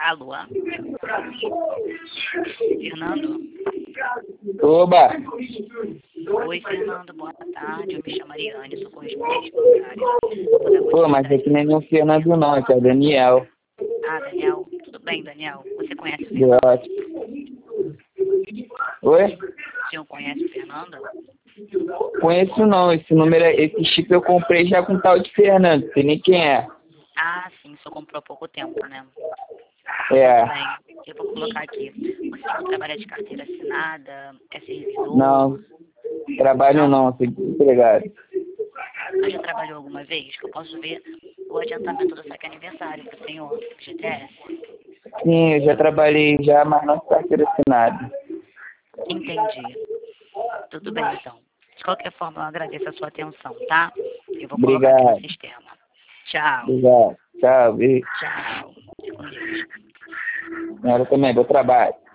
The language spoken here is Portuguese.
Alô? Fernando? Oba! Oi, Fernando, boa tarde. Eu me chamo Ariane, sou correspondente bancária. Pô, mas aqui não é meu Fernando não, aqui é o Daniel. Ah, Daniel. Tudo bem, Daniel? Você conhece o Fernando? Gosto. Oi? O senhor conhece o Fernando? Conheço não, esse chip eu comprei já com tal de Fernando, não sei nem quem é. Ah, sim, o senhor comprou há pouco tempo, né? É. Tudo bem. Eu vou colocar aqui. O senhor trabalha de carteira assinada? É servidor? Não, trabalho não, sou desempregado. Mas já trabalhou alguma vez? Que eu posso ver o adiantamento do saque aniversário para o senhor, FGTS? Sim, eu já trabalhei já, mas não com carteira assinada. Entendi. Tudo bem, então. De qualquer forma, eu agradeço a sua atenção, tá? Eu vou colocar aqui Obrigado. no sistema. Tchau. Obrigado. Tchau, beijo. Tchau. Fique com Deus. Senhora também, bom trabalho.